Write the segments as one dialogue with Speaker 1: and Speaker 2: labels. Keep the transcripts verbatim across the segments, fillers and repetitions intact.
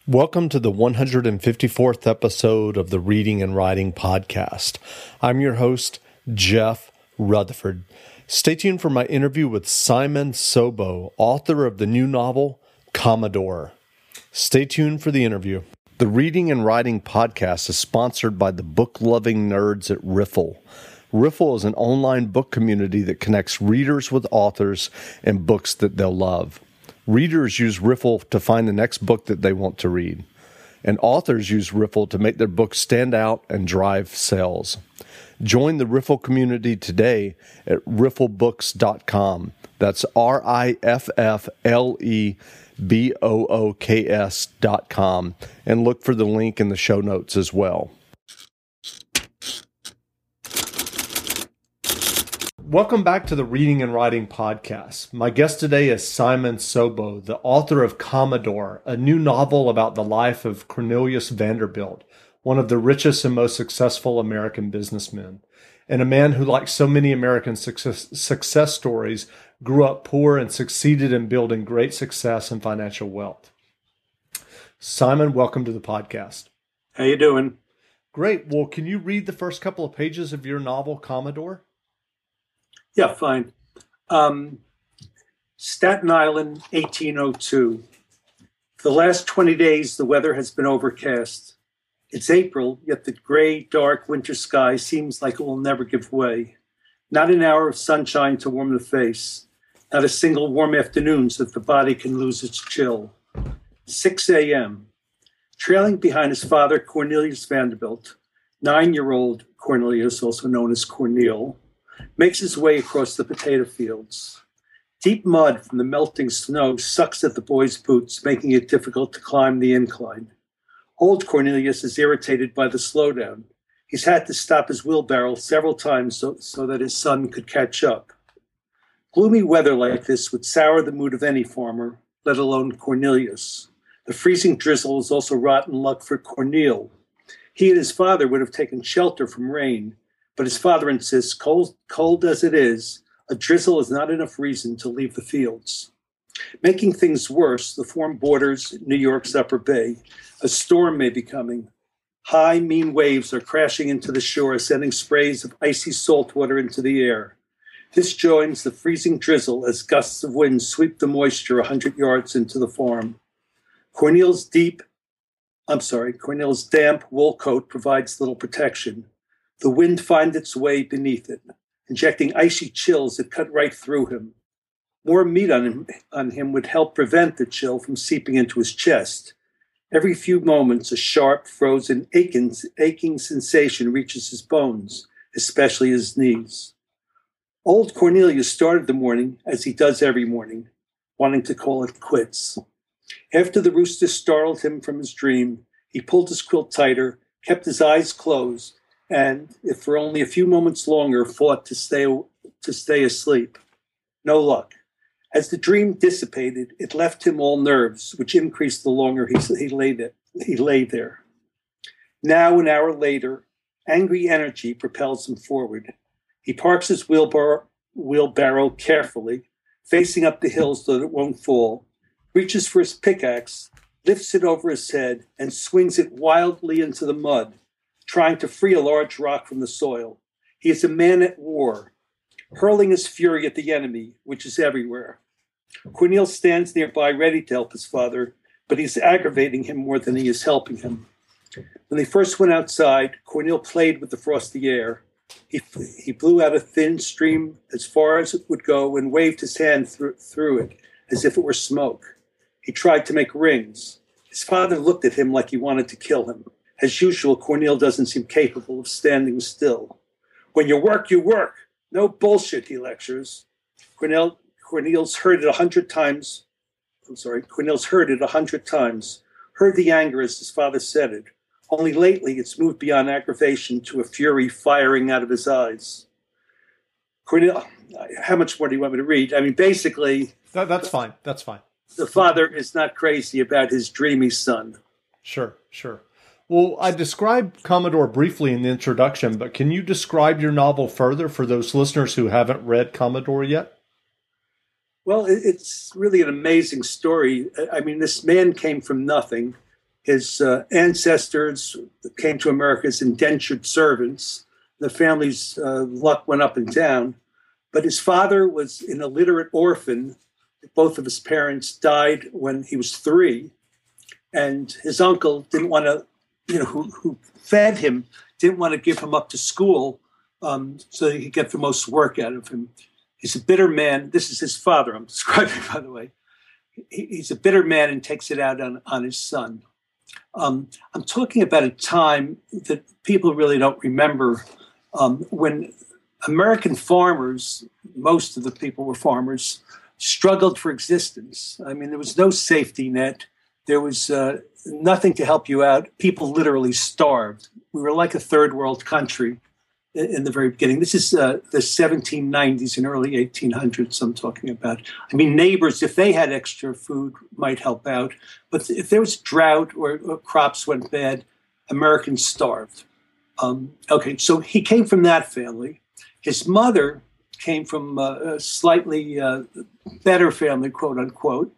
Speaker 1: Welcome to the one hundred fifty-fourth episode of the Reading and Writing Podcast. I'm your host, Jeff Rutherford. Stay tuned for my interview with Simon Sobo, author of the new novel, Commodore. Stay tuned for the interview. The Reading and Writing Podcast is sponsored by the book-loving nerds at Riffle. Riffle is an online book community that connects readers with authors and books that they'll love. Readers use Riffle to find the next book that they want to read, and authors use Riffle to make their books stand out and drive sales. Join the Riffle community today at riffle books dot com. That's R I F F L E B O O K S dot com, and look for the link in the show notes as well. Welcome back to the Reading and Writing Podcast. My guest today is Simon Sobo, the author of Commodore, a new novel about the life of Cornelius Vanderbilt, one of the richest and most successful American businessmen, and a man who, like so many American success, success stories, grew up poor and succeeded in building great success and financial wealth. Simon, welcome to the podcast.
Speaker 2: How you doing?
Speaker 1: Great. Well, can you read the first couple of pages of your novel, Commodore?
Speaker 2: Yeah, fine. Um, Staten Island, eighteen oh two. For the last twenty days, the weather has been overcast. It's April, yet the gray, dark winter sky seems like it will never give way. Not an hour of sunshine to warm the face. Not a single warm afternoon so that the body can lose its chill. six a.m. Trailing behind his father, Cornelius Vanderbilt, nine-year-old Cornelius, also known as Cornel, makes his way across the potato fields. Deep mud from the melting snow sucks at the boy's boots, making it difficult to climb the incline. Old Cornelius is irritated by the slowdown. He's had to stop his wheelbarrow several times so, so that his son could catch up. Gloomy weather like this would sour the mood of any farmer, let alone Cornelius. The freezing drizzle is also rotten luck for Cornel. He and his father would have taken shelter from rain, but his father insists, cold, cold as it is, a drizzle is not enough reason to leave the fields. Making things worse, the farm borders New York's Upper Bay. A storm may be coming. High, mean waves are crashing into the shore, sending sprays of icy salt water into the air. This joins the freezing drizzle as gusts of wind sweep the moisture a hundred yards into the farm. Cornel's deep, I'm sorry, Cornel's damp wool coat provides little protection. The wind finds its way beneath it, injecting icy chills that cut right through him. More meat on him, on him would help prevent the chill from seeping into his chest. Every few moments, a sharp, frozen, aching, aching sensation reaches his bones, especially his knees. Old Cornelius started the morning, as he does every morning, wanting to call it quits. After the rooster startled him from his dream, he pulled his quilt tighter, kept his eyes closed, and, if for only a few moments longer, fought to stay to stay asleep. No luck. As the dream dissipated, it left him all nerves, which increased the longer he, he, lay, there, he lay there. Now, an hour later, angry energy propels him forward. He parks his wheelbarrow, wheelbarrow carefully, facing up the hill so that it won't fall, reaches for his pickaxe, lifts it over his head, and swings it wildly into the mud, trying to free a large rock from the soil. He is a man at war, hurling his fury at the enemy, which is everywhere. Cornel stands nearby ready to help his father, but he's aggravating him more than he is helping him. When they first went outside, Cornel played with the frosty air. He, he blew out a thin stream as far as it would go and waved his hand through, through it as if it were smoke. He tried to make rings. His father looked at him like he wanted to kill him. As usual, Cornel doesn't seem capable of standing still. When you work, you work. No bullshit, he lectures. Cornel, Cornel's heard it a hundred times. I'm sorry, Cornel's heard it a hundred times. Heard the anger as his father said it. Only lately it's moved beyond aggravation to a fury firing out of his eyes. Cornel, how much more do you want me to read? I mean, basically...
Speaker 1: That, that's fine. That's fine.
Speaker 2: The father is not crazy about his dreamy son.
Speaker 1: Sure, sure. Well, I described Commodore briefly in the introduction, but can you describe your novel further for those listeners who haven't read Commodore yet?
Speaker 2: Well, it's really an amazing story. I mean, this man came from nothing. His uh, ancestors came to America as indentured servants. The family's uh, luck went up and down. But his father was an illiterate orphan. Both of his parents died when he was three. And his uncle didn't want to, you know, who, who fed him, didn't want to give him up to school um, so he could get the most work out of him. He's a bitter man. This is his father I'm describing, by the way. He, he's a bitter man and takes it out on, on his son. Um, I'm talking about a time that people really don't remember um, when American farmers, most of the people were farmers, struggled for existence. I mean, there was no safety net. There was uh, nothing to help you out. People literally starved. We were like a third world country in, in the very beginning. This is uh, the seventeen nineties and early eighteen hundreds I'm talking about. I mean, neighbors, if they had extra food, might help out. But if there was drought or, or crops went bad, Americans starved. Um, okay, so he came from that family. His mother came from uh, a slightly uh, better family, quote unquote.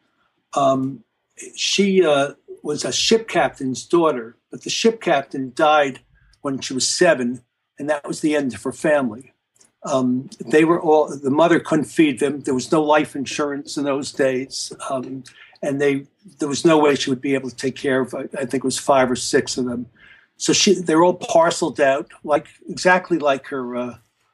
Speaker 2: Um, she uh, was a ship captain's daughter, but the ship captain died when she was seven, and that was the end of her family. Um, they were all, the mother couldn't feed them. There was no life insurance in those days. Um, and they, there was no way she would be able to take care of, I, I think it was five or six of them. So she, they were all parceled out, like exactly like her, uh,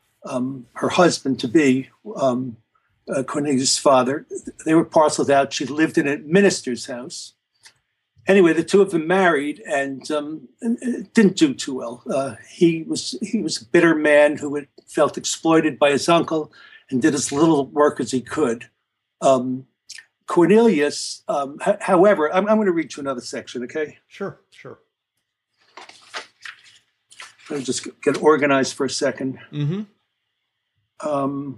Speaker 2: um, her husband to be, um, uh, Cornelius' father. They were parceled out. She lived in a minister's house. Anyway, the two of them married, and um, it didn't do too well. Uh, he was he was a bitter man who had felt exploited by his uncle and did as little work as he could. Um, Cornelius, um, h- however, I'm, I'm going to read you another section, okay?
Speaker 1: Sure, sure.
Speaker 2: Let me just get organized for a second.
Speaker 1: Mm-hmm.
Speaker 2: Um,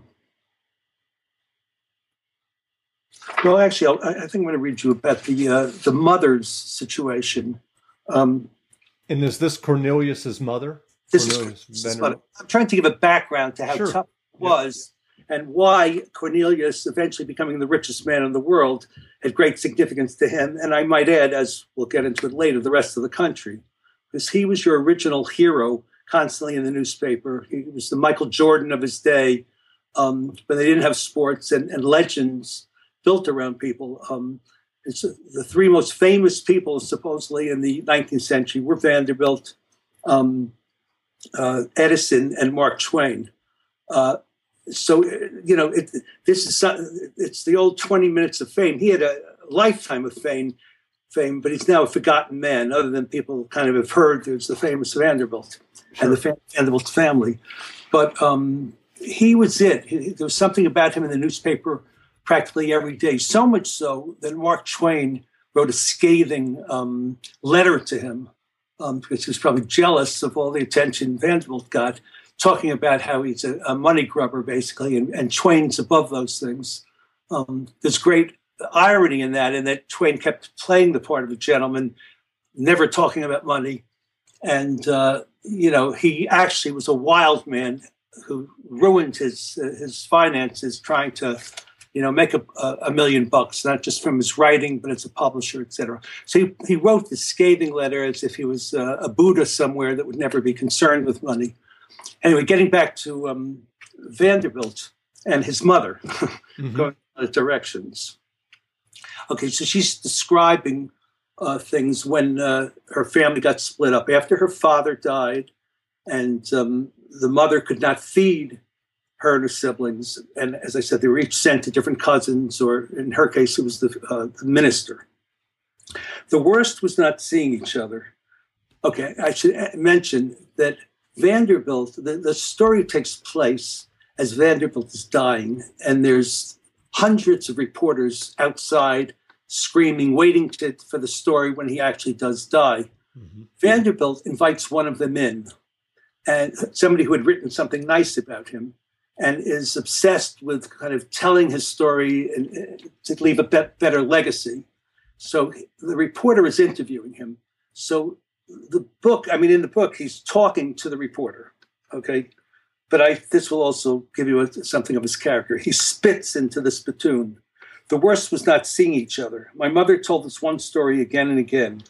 Speaker 2: well, actually, I'll, I think I'm going to read you about the uh, the mother's situation. Um,
Speaker 1: and is this Cornelius's mother?
Speaker 2: This
Speaker 1: Cornelius
Speaker 2: is this mother. I'm trying to give a background to how
Speaker 1: Sure.
Speaker 2: tough it was yeah. and why Cornelius, eventually becoming the richest man in the world, had great significance to him. And I might add, as we'll get into it later, the rest of the country. Because he was your original hero constantly in the newspaper. He was the Michael Jordan of his day, um, but they didn't have sports and, and legends built around people. Um, it's, uh, the three most famous people, supposedly, in the nineteenth century were Vanderbilt, um, uh, Edison, and Mark Twain. Uh, so, you know, it, this is it's the old twenty minutes of fame. He had a lifetime of fame. Fame, but he's now a forgotten man, other than people kind of have heard there's the famous Vanderbilt sure. and the fa- Vanderbilt family. But um, he was it. He, there was something about him in the newspaper practically every day, so much so that Mark Twain wrote a scathing um, letter to him um, because he was probably jealous of all the attention Vanderbilt got, talking about how he's a, a money grubber, basically, and, and Twain's above those things. Um, there's great irony in that, in that Twain kept playing the part of a gentleman, never talking about money. And, uh, you know, he actually was a wild man who ruined his uh, his finances trying to, you know, make a, a million bucks, not just from his writing, but as a publisher, et cetera. So he, he wrote this scathing letter as if he was uh, a Buddha somewhere that would never be concerned with money. Anyway, getting back to um, Vanderbilt and his mother, mm-hmm. going in other directions. Okay, so she's describing uh, things when uh, her family got split up. After her father died and um, the mother could not feed her and her siblings, and as I said, they were each sent to different cousins, or in her case, it was the, uh, the minister. The worst was not seeing each other. Okay, I should mention that Vanderbilt, the, the story takes place as Vanderbilt is dying, and there's hundreds of reporters outside screaming, waiting to, for the story when he actually does die. Mm-hmm. Vanderbilt invites one of them in, and somebody who had written something nice about him, and is obsessed with kind of telling his story and, uh, to leave a be- better legacy. So the reporter is interviewing him. So the book, I mean, in the book, he's talking to the reporter, okay? But I, this will also give you a, something of his character. He spits into the spittoon. The worst was not seeing each other. My mother told us one story again and again.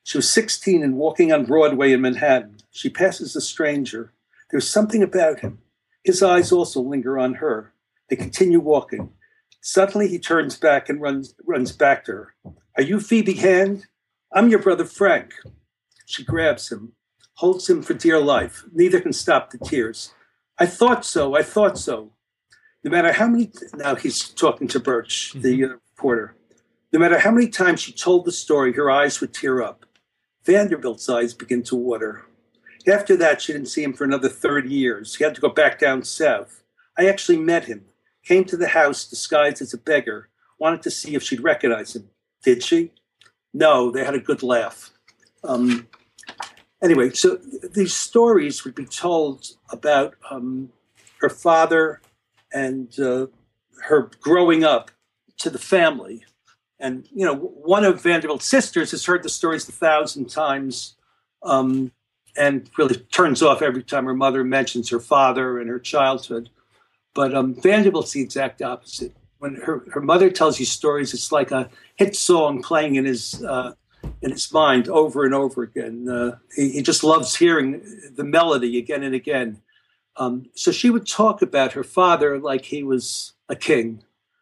Speaker 2: She was sixteen and walking on Broadway in Manhattan. She passes a stranger. There's something about him. His eyes also linger on her. They continue walking. Suddenly he turns back and runs runs back to her. Are you Phoebe Hand? I'm your brother Frank. She grabs him, holds him for dear life. Neither can stop the tears. I thought so. I thought so. No matter how many, now he's talking to Birch, mm-hmm. the uh, reporter. No matter how many times she told the story, her eyes would tear up. Vanderbilt's eyes begin to water. After that, she didn't see him for another thirty years. He had to go back down south. I actually met him, came to the house disguised as a beggar, wanted to see if she'd recognize him. Did she? No, they had a good laugh. Um, anyway, so th- these stories would be told about um, her father and uh, her growing up to the family. And, you know, one of Vanderbilt's sisters has heard the stories a thousand times um, and really turns off every time her mother mentions her father and her childhood. But um, Vanderbilt's the exact opposite. When her, her mother tells you stories, it's like a hit song playing in his uh, in his mind over and over again. Uh, he, he just loves hearing the melody again and again. Um, so she would talk about her father like he was a king,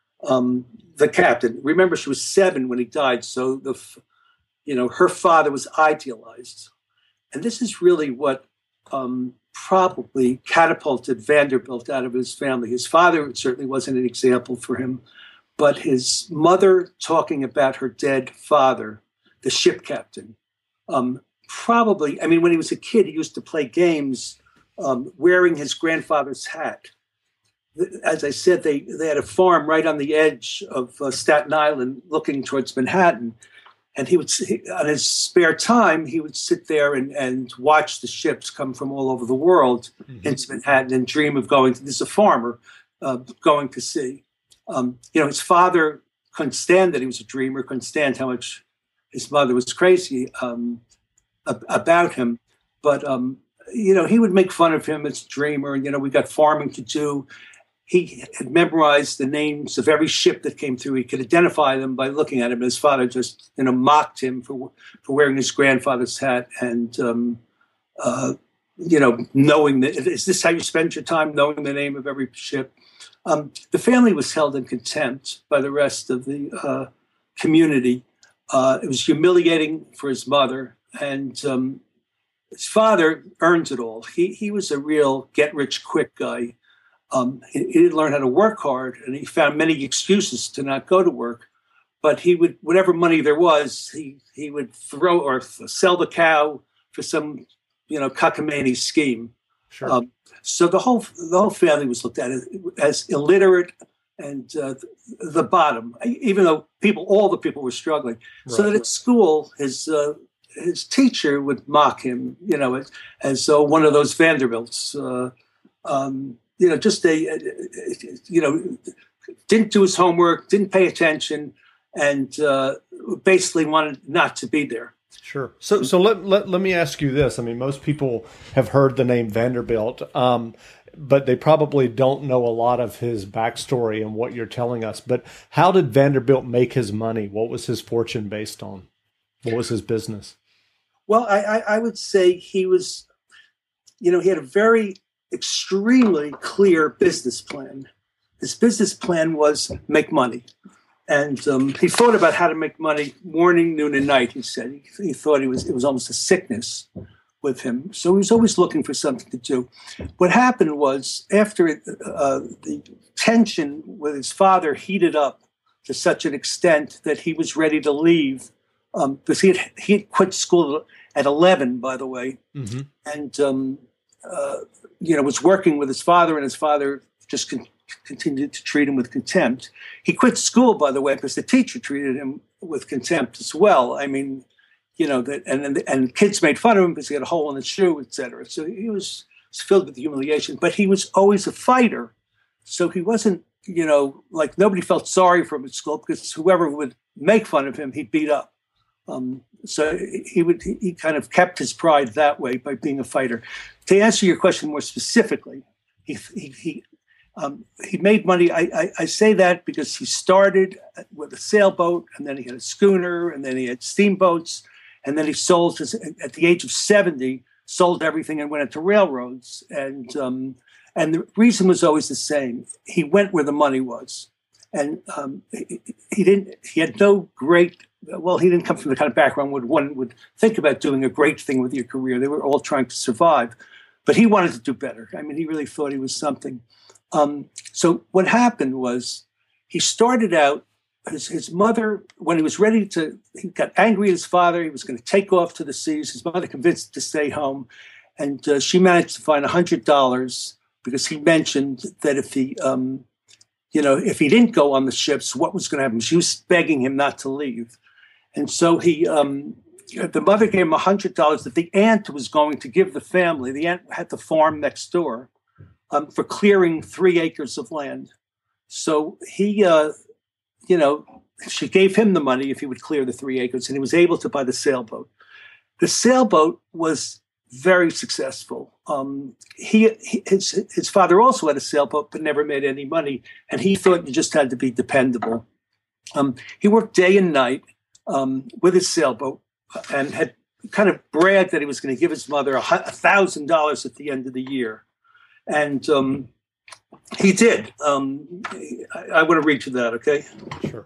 Speaker 2: um, the captain. Remember, she was seven when he died, so the you know her father was idealized, and this is really what um, probably catapulted Vanderbilt out of his family. His father certainly wasn't an example for him, but his mother talking about her dead father, the ship captain, um, probably, I mean, when he was a kid, he used to play games um, wearing his grandfather's hat. As I said, they, they had a farm right on the edge of uh, Staten Island looking towards Manhattan. And he would, he, on his spare time, he would sit there and, and watch the ships come from all over the world mm-hmm. into Manhattan and dream of going to, this is a farmer, uh, going to sea. Um, you know, his father couldn't stand that he was a dreamer, couldn't stand how much his mother was crazy um, ab- about him. But, um, you know, he would make fun of him as a dreamer. And, you know, we got farming to do. He had memorized the names of every ship that came through. He could identify them by looking at him. His father just, you know, mocked him for for wearing his grandfather's hat and, um, uh, you know, knowing that, is this how you spend your time, knowing the name of every ship? Um, the family was held in contempt by the rest of the uh, community. Uh, it was humiliating for his mother, and um, his father earned it all. He he was a real get-rich-quick guy. Um, he, he didn't learn how to work hard, and he found many excuses to not go to work. But he would, whatever money there was, he he would throw or sell the cow for some, you know, cockamamie scheme.
Speaker 1: Sure. Um,
Speaker 2: so the whole the whole family was looked at as, as illiterate and uh, the bottom, even though people, all the people were struggling. Right. So that at school, his uh, his teacher would mock him, you know, as, as uh, one of those Vanderbilts. Uh, um, you know, just a, you know, didn't do his homework, didn't pay attention, and uh, basically wanted not to be there.
Speaker 1: Sure. So, so let, let let me ask you this. I mean, most people have heard the name Vanderbilt, um, but they probably don't know a lot of his backstory and what you're telling us. But how did Vanderbilt make his money? What was his fortune based on? What was his business?
Speaker 2: Well, I, I, I would say he was, you know, he had a very extremely clear business plan. His business plan was make money. And um, he thought about how to make money morning, noon, and night, he said. He, he thought he was it was almost a sickness with him. So he was always looking for something to do. What happened was, after uh, the tension with his father heated up to such an extent that he was ready to leave, um, because he had, he had quit school at eleven, by the way, mm-hmm. and um, uh, you know, was working with his father, and his father just con- continued to treat him with contempt. He quit school, by the way, because the teacher treated him with contempt as well. I mean, you know, that, and, and and kids made fun of him because he had a hole in his shoe, et cetera. So he was, was filled with humiliation, but he was always a fighter. So he wasn't, you know, like nobody felt sorry for him at school because whoever would make fun of him, he beat up. Um, so he would he kind of kept his pride that way by being a fighter. To answer your question more specifically, he he he, um, he made money. I, I, I say that because he started with a sailboat, and then he had a schooner, and then he had steamboats, And then he sold his, at the age of seventy, sold everything and went into railroads. And um, and the reason was always the same. He went where the money was. And um, he, he didn't. He had no great. Well, he didn't come from the kind of background where one would think about doing a great thing with your career. They were all trying to survive, but he wanted to do better. I mean, he really thought he was something. Um, so what happened was he started out. His, his mother, when he was ready to, he got angry at his father. He was going to take off to the seas. His mother convinced him to stay home, and uh, she managed to find a hundred dollars because he mentioned that if he. Um, You know, if he didn't go on the ships, what was going to happen? She was begging him not to leave. And so he, um, the mother gave him one hundred dollars that the aunt was going to give the family. The aunt had the farm next door um, for clearing three acres of land. So he, uh, you know, she gave him the money if he would clear the three acres, and he was able to buy the sailboat. The sailboat was very successful. Um, he, he his, his father also had a sailboat, but never made any money, and he thought you just had to be dependable. Um, he worked day and night um, with his sailboat, and had kind of bragged that he was going to give his mother a thousand dollars at the end of the year, and um, he did. Um, I, I want to read you that, okay?
Speaker 1: Sure.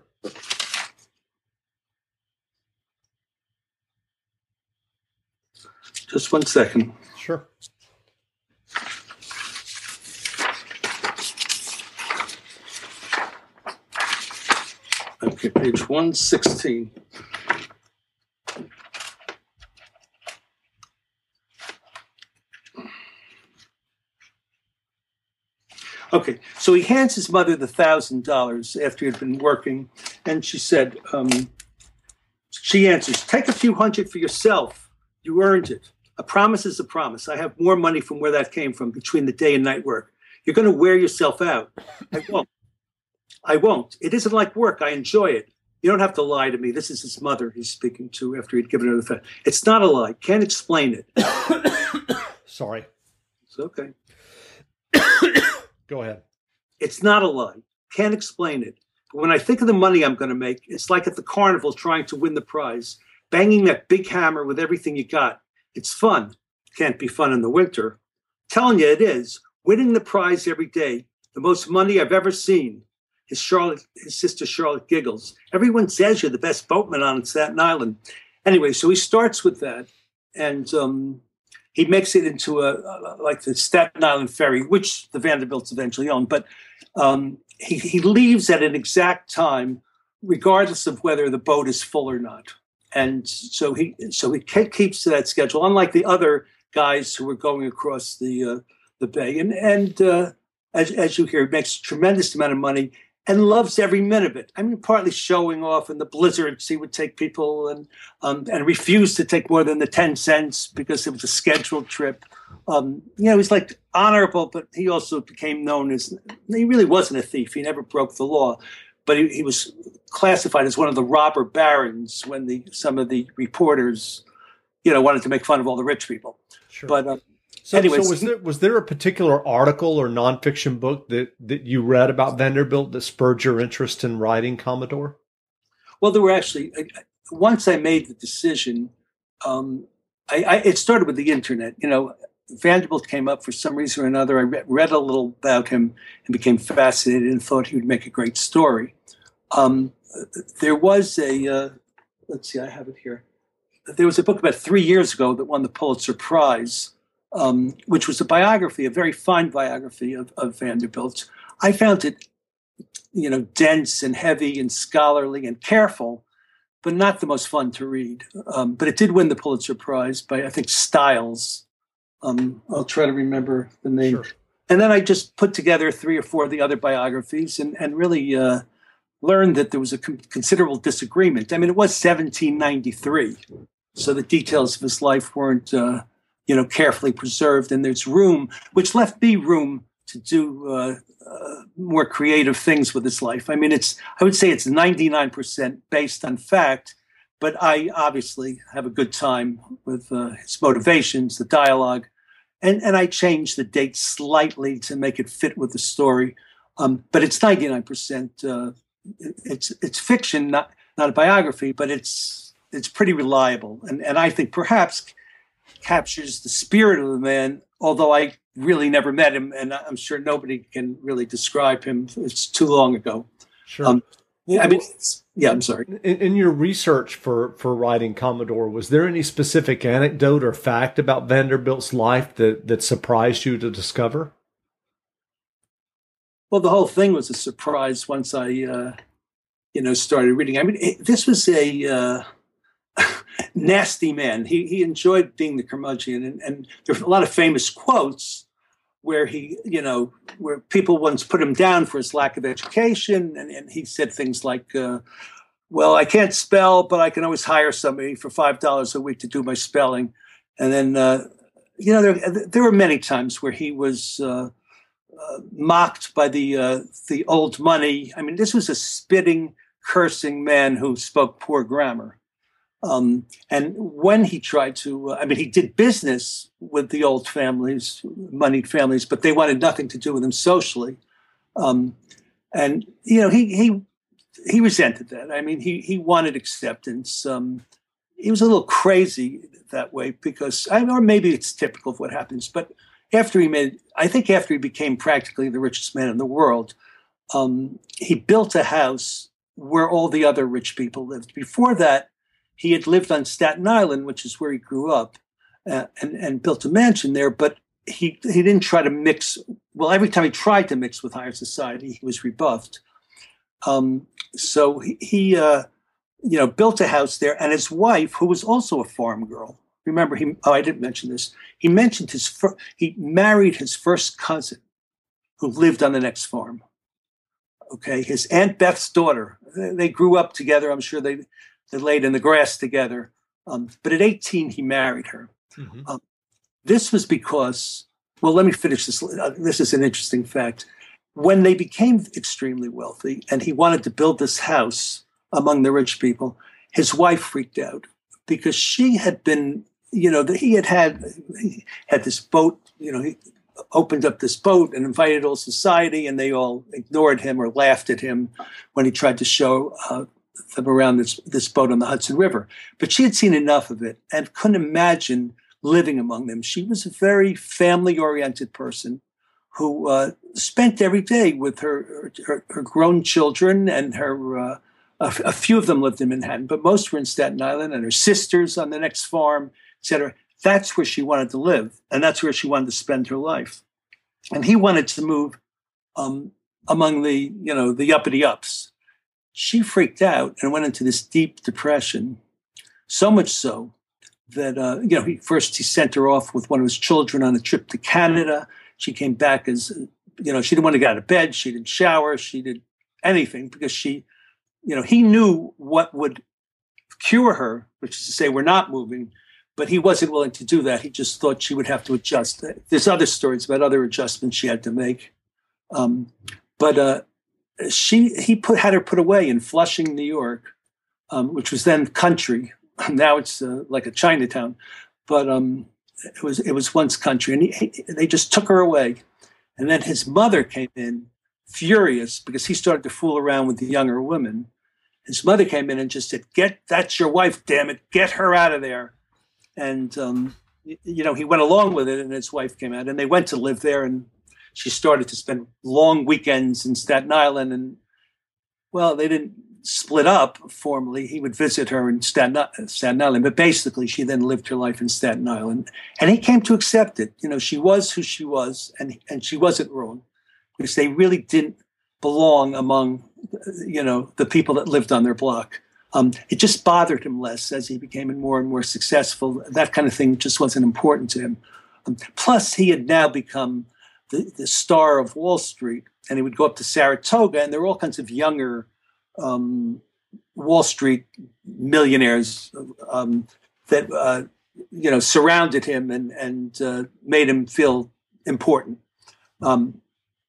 Speaker 2: Just one second.
Speaker 1: Sure.
Speaker 2: Okay, page one sixteen. Okay, so he hands his mother the thousand dollars after he had been working, and she said, um, she answers, "Take a few hundred for yourself. You earned it. A promise is a promise. I have more money from where that came from between the day and night work. You're going to wear yourself out." I won't. I won't. It isn't like work. I enjoy it. You don't have to lie to me. This is his mother he's speaking to after he'd given her the fact. It's not a lie. Can't explain it.
Speaker 1: Sorry.
Speaker 2: It's okay.
Speaker 1: Go ahead.
Speaker 2: It's not a lie. Can't explain it. But when I think of the money I'm going to make, it's like at the carnival trying to win the prize, banging that big hammer with everything you got. It's fun. Can't be fun in the winter. Telling you it is. Winning the prize every day. The most money I've ever seen. His Charlotte, his sister Charlotte giggles. Everyone says you're the best boatman on Staten Island. Anyway, so he starts with that, and um, he makes it into a, a like the Staten Island ferry, which the Vanderbilts eventually owned. But um, he, he leaves at an exact time, regardless of whether the boat is full or not. And so he so he keeps to that schedule, unlike the other guys who were going across the uh, the bay. And and uh, as as you hear, he makes a tremendous amount of money and loves every minute of it. I mean, partly showing off in the blizzards, he would take people and um, and refuse to take more than the ten cents because it was a scheduled trip. Um, you know, he's like honorable, but he also became known as, he really wasn't a thief. He never broke the law, but he, he was classified as one of the robber barons when the some of the reporters, you know, wanted to make fun of all the rich people.
Speaker 1: Sure.
Speaker 2: But uh,
Speaker 1: So,
Speaker 2: Anyways,
Speaker 1: so was there was there a particular article or nonfiction book that, that you read about Vanderbilt that spurred your interest in writing Commodore?
Speaker 2: Well, there were actually, once I made the decision, um, I, I, it started with the internet. You know, Vanderbilt came up for some reason or another. I read, read a little about him and became fascinated and thought he would make a great story. Um, there was a, uh, let's see, I have it here. There was a book about three years ago that won the Pulitzer Prize, Um, which was a biography, a very fine biography of, of Vanderbilt. I found it, you know, dense and heavy and scholarly and careful, but not the most fun to read. Um, but it did win the Pulitzer Prize by, I think, Stiles. Um, I'll try to remember the name. Sure. And then I just put together three or four of the other biographies and, and really uh, learned that there was a com- considerable disagreement. I mean, it was seventeen ninety-three, so the details of his life weren't Uh, you know, carefully preserved, and there's room, which left me room to do uh, uh, more creative things with his life. I mean, it's, I would say it's ninety-nine percent based on fact, but I obviously have a good time with uh, his motivations, the dialogue, and, and I changed the date slightly to make it fit with the story. Um, but it's ninety-nine percent, uh, it's, it's fiction, not, not a biography, but it's, it's pretty reliable, and and I think perhaps captures the spirit of the man. Although I really never met him, and I'm sure nobody can really describe him. It's too long ago.
Speaker 1: Sure.
Speaker 2: Um, yeah, I mean, it's, yeah. I'm sorry.
Speaker 1: In, in your research for for writing Commodore, was there any specific anecdote or fact about Vanderbilt's life that that surprised you to discover?
Speaker 2: Well, the whole thing was a surprise once I, uh, you know, started reading. I mean, it, this was a uh, nasty man. He he enjoyed being the curmudgeon, and, and there's a lot of famous quotes where he, you know, where people once put him down for his lack of education, and, and he said things like, uh, "Well, I can't spell, but I can always hire somebody for five dollars a week to do my spelling." And then, uh, you know, there there were many times where he was Uh, Uh, mocked by the uh, the old money. I mean, this was a spitting, cursing man who spoke poor grammar. Um, and when he tried to, uh, I mean, he did business with the old families, moneyed families, but they wanted nothing to do with him socially. Um, and you know, he he he resented that. I mean, he he wanted acceptance. Um, he was a little crazy that way because, I or maybe it's typical of what happens, but. After he made, I think after he became practically the richest man in the world, um, he built a house where all the other rich people lived. Before that, he had lived on Staten Island, which is where he grew up, uh, and, and built a mansion there. But he he didn't try to mix. Well, every time he tried to mix with higher society, he was rebuffed. Um, so he, he uh, you know, built a house there, and his wife, who was also a farm girl. Remember, he, oh, I didn't mention this. He mentioned his, fir- he married his first cousin who lived on the next farm. Okay. His Aunt Beth's daughter, they grew up together. I'm sure they, they laid in the grass together. Um, but at eighteen, he married her. Mm-hmm. Um, this was because, well, let me finish this. Uh, this is an interesting fact. When they became extremely wealthy and he wanted to build this house among the rich people, his wife freaked out because she had been, you know, he had had, he had this boat, you know, he opened up this boat and invited all society, and they all ignored him or laughed at him when he tried to show uh, them around this, this boat on the Hudson River. But she had seen enough of it and couldn't imagine living among them. She was a very family-oriented person who uh, spent every day with her, her, her grown children, and her uh, a, a few of them lived in Manhattan, but most were in Staten Island, and her sisters on the next farm, et cetera. That's where she wanted to live, and that's where she wanted to spend her life. And he wanted to move um, among the, you know, the uppity ups. She freaked out and went into this deep depression, so much so that, uh, you know, he, first he sent her off with one of his children on a trip to Canada. She came back as, you know, she didn't want to get out of bed. She didn't shower. She did anything because she, you know, he knew what would cure her, which is to say we're not moving, but he wasn't willing to do that. He just thought she would have to adjust. There's other stories about other adjustments she had to make. Um, but uh, she, he put had her put away in Flushing, New York, um, which was then country. Now it's uh, like a Chinatown, but um, it was it was once country, and he, he, they just took her away. And then his mother came in, furious because he started to fool around with the younger women. His mother came in and just said, "Get that's your wife, damn it! Get her out of there." And um, you know, he went along with it, and his wife came out, and they went to live there, and she started to spend long weekends in Staten Island. And well, they didn't split up formally. He would visit her in Staten, Staten Island, but basically she then lived her life in Staten Island, and he came to accept it. You know, she was who she was, and and she wasn't wrong, because they really didn't belong among, you know, the people that lived on their block. Um, it just bothered him less as he became more and more successful. That kind of thing just wasn't important to him. Um, plus, he had now become the, the star of Wall Street, and he would go up to Saratoga, and there were all kinds of younger um, Wall Street millionaires um, that uh, you know surrounded him and and uh, made him feel important. Um,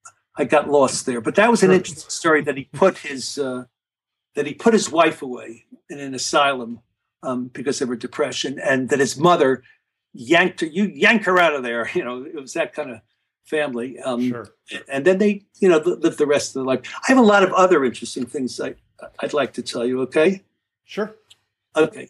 Speaker 2: I got lost there, but that was an interesting story that he put his uh, that he put his wife away in an asylum um, because of her depression, and that his mother yanked her. You yank her out of there. You know, it was that kind of family. Um,
Speaker 1: sure.
Speaker 2: And then they, you know, lived the rest of their life. I have a lot of other interesting things I, I'd like to tell you. Okay.
Speaker 1: Sure.
Speaker 2: Okay.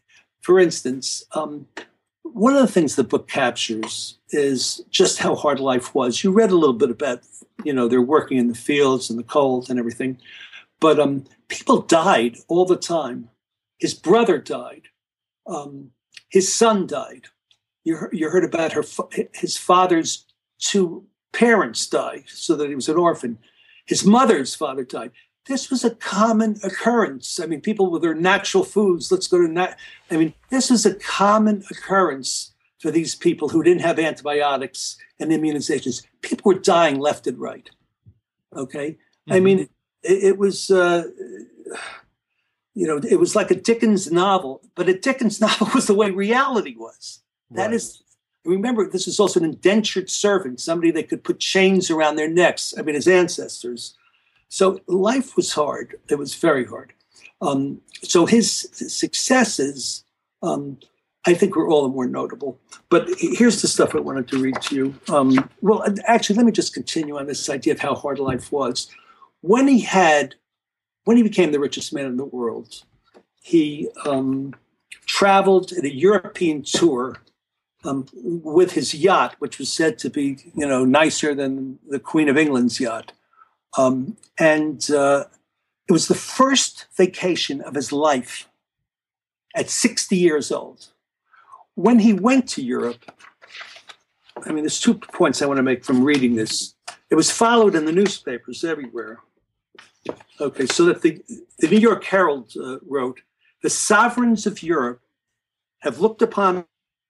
Speaker 2: for instance, um, one of the things the book captures is just how hard life was. You read a little bit about, you know, they're working in the fields and the cold and everything, but um, people died all the time. His brother died. Um, his son died. You heard, you heard about her, his father's two parents died, so that he was an orphan. His mother's father died. This was a common occurrence. I mean, people with their natural foods, let's go to, nat- I mean, this was a common occurrence for these people who didn't have antibiotics and immunizations. People were dying left and right. Okay? Mm-hmm. I mean, it, it was, uh, you know, it was like a Dickens novel, but a Dickens novel was the way reality was. That right. is, remember, this is also an indentured servant, somebody that could put chains around their necks. I mean, his ancestors. So life was hard. It was very hard. Um, so his successes, um, I think, were all the more notable. But here's the stuff I wanted to read to you. Um, well, actually, let me just continue on this idea of how hard life was. When he had, when he became the richest man in the world, he um, traveled in a European tour um, with his yacht, which was said to be, you know, nicer than the Queen of England's yacht. Um, and uh, it was the first vacation of his life at sixty years old. When he went to Europe, I mean, there's two points I want to make from reading this. It was followed in the newspapers everywhere. Okay, so that the, the New York Herald uh, wrote, the sovereigns of Europe have looked upon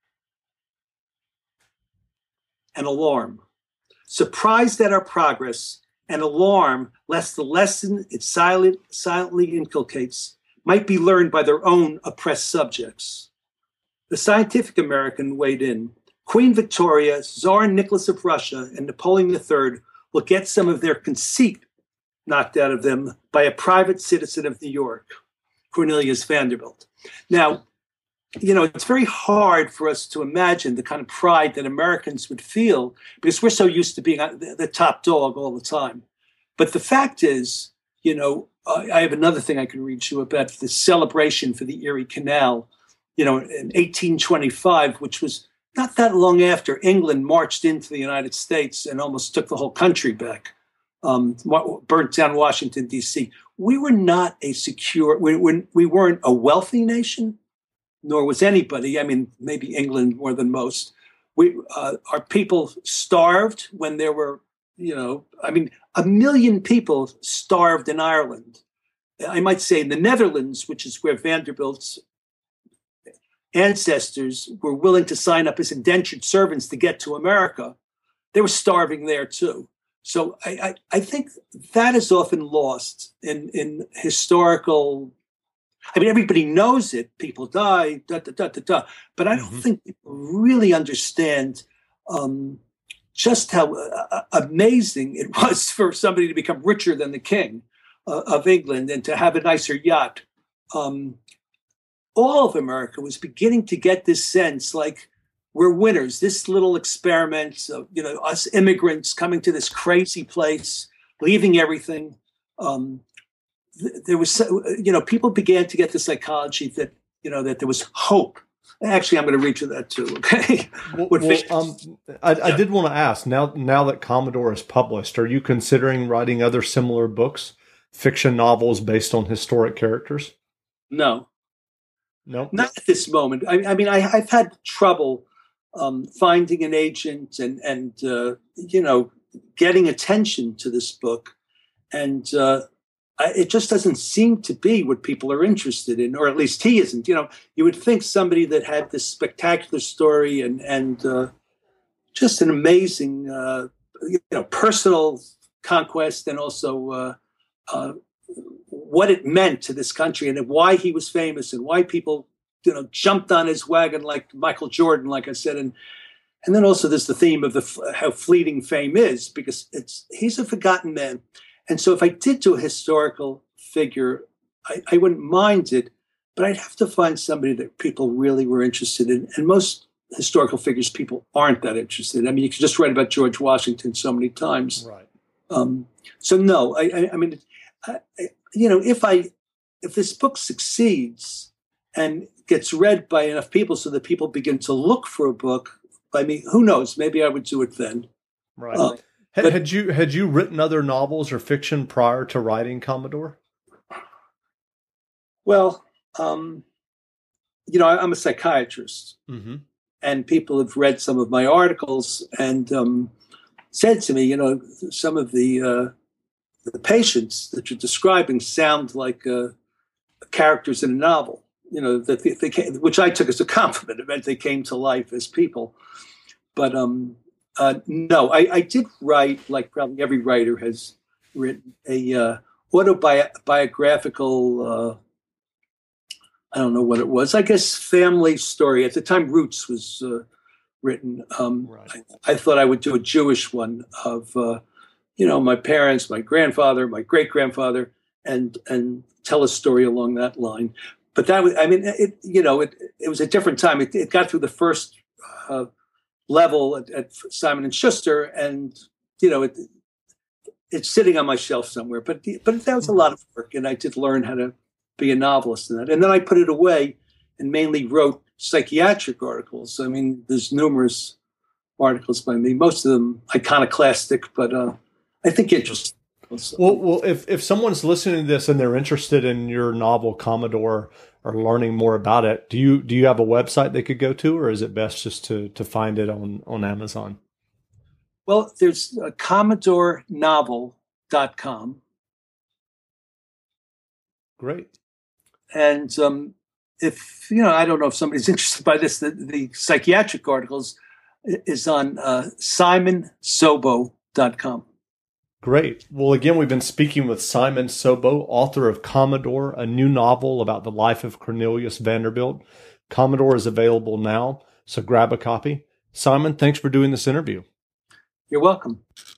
Speaker 2: an alarm, surprised at our progress, an alarm lest the lesson it silent, silently inculcates might be learned by their own oppressed subjects. The Scientific American weighed in. Queen Victoria, Tsar Nicholas of Russia, and Napoleon the Third will get some of their conceit knocked out of them by a private citizen of New York, Cornelius Vanderbilt. Now, you know, it's very hard for us to imagine the kind of pride that Americans would feel because we're so used to being the top dog all the time. But the fact is, you know, I have another thing I can read you about the celebration for the Erie Canal, you know, in eighteen twenty-five, which was not that long after England marched into the United States and almost took the whole country back, um, burnt down Washington, D C. We were not a secure, we, we weren't a wealthy nation, nor was anybody. I mean, maybe England more than most. We, uh, our people starved when there were, you know, I mean, a million people starved in Ireland. I might say in the Netherlands, which is where Vanderbilt's ancestors were willing to sign up as indentured servants to get to America. They were starving there too. So I, I, I think that is often lost in, in historical. I mean, everybody knows it. People die, da, da, da, da, da. But I don't mm-hmm. think people really understand um, just how uh, amazing it was for somebody to become richer than the king uh, of England and to have a nicer yacht. Um, all of America was beginning to get this sense like we're winners. This little experiment of, you know, us immigrants coming to this crazy place, leaving everything. Um, There was, you know, people began to get the psychology that, you know, that there was hope. Actually, I'm going to read you that too. Okay.
Speaker 1: Well, well, um, I, I did want to ask now. Now that Commodore is published, are you considering writing other similar books, fiction novels based on historic characters?
Speaker 2: No,
Speaker 1: no,
Speaker 2: not at this moment. I, I mean, I, I've had trouble um, finding an agent and and uh, you know, getting attention to this book, and. Uh, It just doesn't seem to be what people are interested in, or at least he isn't. You know, you would think somebody that had this spectacular story and and uh, just an amazing, uh, you know, personal conquest, and also uh, uh, what it meant to this country, and why he was famous, and why people, you know, jumped on his wagon like Michael Jordan, like I said, and and then also there's the theme of the how fleeting fame is, because it's he's a forgotten man. And so if I did do a historical figure, I, I wouldn't mind it, but I'd have to find somebody that people really were interested in. And most historical figures, people aren't that interested in. I mean, you can just write about George Washington so many times.
Speaker 1: Right.
Speaker 2: Um, so no, I, I, I mean, I, I, you know, if I, if this book succeeds and gets read by enough people so that people begin to look for a book by me, who knows? Maybe I would do it then.
Speaker 1: Right. Uh, had, but, had you had you written other novels or fiction prior to writing Commodore?
Speaker 2: Well, um, you know, I, I'm a psychiatrist, mm-hmm. and people have read some of my articles and um, said to me, you know, some of the uh, the patients that you're describing sound like uh, characters in a novel. You know, that they, they came, which I took as a compliment. It meant they came to life as people. But um, uh, no, I, I did write, like probably every writer has written, a uh, autobiographical. Uh, I don't know what it was. I guess family story. At the time, Roots was uh, written. Um, right. I, I thought I would do a Jewish one of, uh, you know, my parents, my grandfather, my great grandfather, and and tell a story along that line. But that was, I mean, it, you know, it it was a different time. It, it got through the first uh, level at, at Simon and Schuster, and you know, it it's sitting on my shelf somewhere. But but that was a lot of work, and I did learn how to be a novelist in that. And then I put it away and mainly wrote psychiatric articles. I mean, there's numerous articles by me, most of them iconoclastic, but uh, I think interesting.
Speaker 1: Well, well, if, if someone's listening to this and they're interested in your novel Commodore or learning more about it, do you do you have a website they could go to, or is it best just to to find it on, on Amazon?
Speaker 2: Well, there's uh, commodore novel dot com.
Speaker 1: Great.
Speaker 2: And um, if, you know, I don't know if somebody's interested by this, the, the psychiatric articles is on uh, simon sobo dot com.
Speaker 1: Great. Well, again, we've been speaking with Simon Sobo, author of Commodore, a new novel about the life of Cornelius Vanderbilt. Commodore is available now, so grab a copy. Simon, thanks for doing this interview.
Speaker 2: You're welcome.